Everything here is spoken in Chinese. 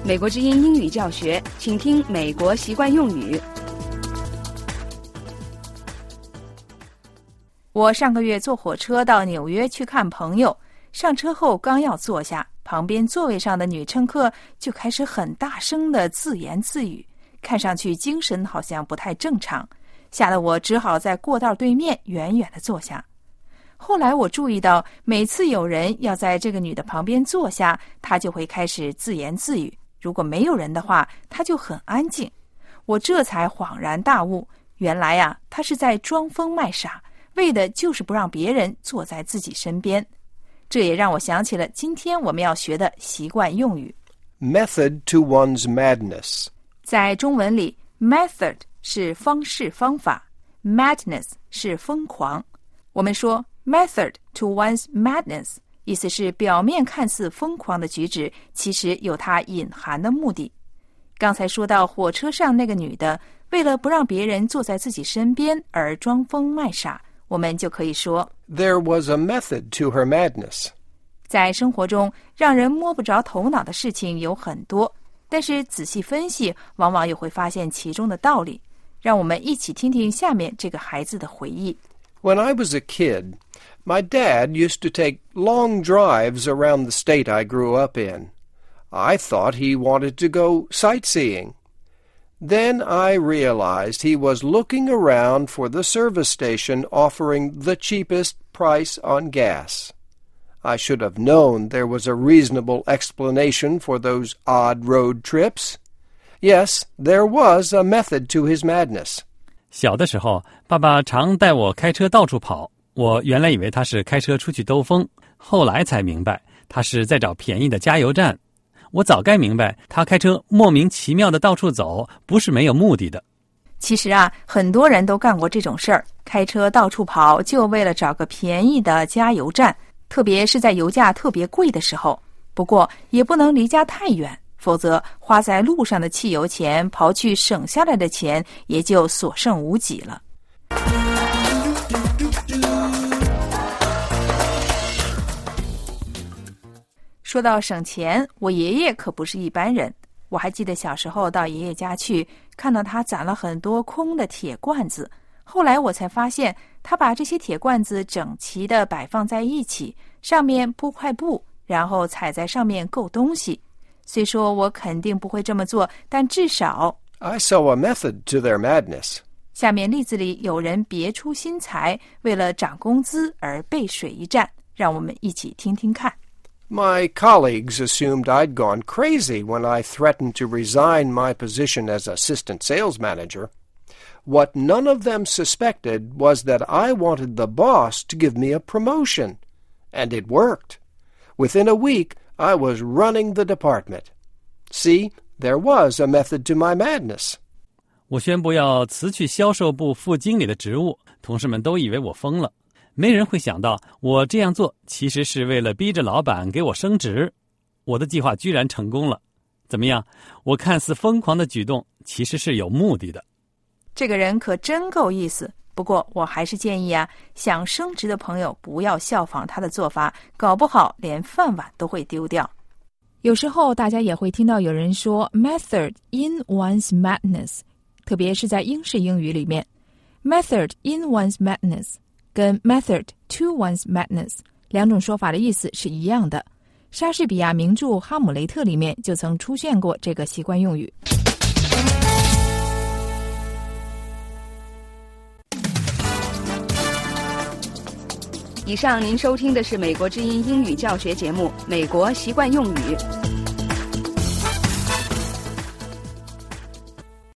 美国之音英语教学，请听美国习惯用语。 我上个月坐火车到纽约去看朋友，上车后刚要坐下，旁边座位上的女乘客就开始很大声地自言自语，看上去精神好像不太正常，吓得我只好在过道对面远远地坐下。后来我注意到，每次有人要在这个女的旁边坐下，她就会开始自言自语，如果没有人的话，她就很安静。我这才恍然大悟，原来啊，她是在装疯卖傻，为的就是不让别人坐在自己身边。这也让我想起了今天我们要学的习惯用语 Method to one's madness。 在中文里 method 是方式方法， madness 是疯狂。我们说 method to one's madness， 意思是表面看似疯狂的举止，其实有它隐含的目的。刚才说到火车上那个女的，为了不让别人坐在自己身边而装疯卖傻，我们就可以说 There was a method to her madness。 在生活中，让人摸不着头脑的事情有很多，但是仔细分析，往往又会发现其中的道理。让我们一起听听下面这个孩子的回忆。 When I was a kid, my dad used to take long drives around the state I grew up in. I thought he wanted to go sightseeing. Then I realized he was looking around for the service station offering the cheapest price on gas. I should have known there was a reasonable explanation for those odd road trips. Yes, there was a method to his madness. 小的时候，爸爸常带我开车到处跑，我原来以为他是开车出去兜风，后来才明白他是在找便宜的加油站。我早该明白，他开车莫名其妙的到处走，不是没有目的的。 其实啊，很多人都干过这种事儿，开车到处跑，就为了找个便宜的加油站，特别是在油价特别贵的时候。不过也不能离家太远，否则花在路上的汽油钱，刨去省下来的钱，也就所剩无几了。说到省钱，我爷爷可不是一般人。我还记得小时候到爷爷家去，看到他攒了很多空的铁罐子。后来我才发现，他把这些铁罐子整齐地摆放在一起，上面铺块布，然后踩在上面够东西。虽说我肯定不会这么做，但至少 I saw a method to their madness. 下面例子里有人别出心裁，为了涨工资而背水一战，让我们一起听听看。 My colleagues assumed I'd gone crazy when I threatened to resign my position as assistant sales manager. What none of them suspected was that I wanted the boss to give me a promotion. And it worked. Within a week, I was running the department. See, there was a method to my madness. 我宣布要辞去销售部副经理的职务，同事们都以为我疯了。没人会想到我这样做其实是为了逼着老板给我升职。我的计划居然成功了。怎么样？我看似疯狂的举动其实是有目的的。 这个人可真够意思。不过我还是建议啊，想升职的朋友不要效仿他的做法，搞不好连饭碗都会丢掉。有时候大家也会听到有人说 method in one's madness， 特别是在英式英语里面， method in one's madness跟 method to one's madness 两种说法的意思是一样的。莎士比亚名著《哈姆雷特》里面就曾出现过这个习惯用语。 以上您收听的是美国之音英语教学节目《美国习惯用语》。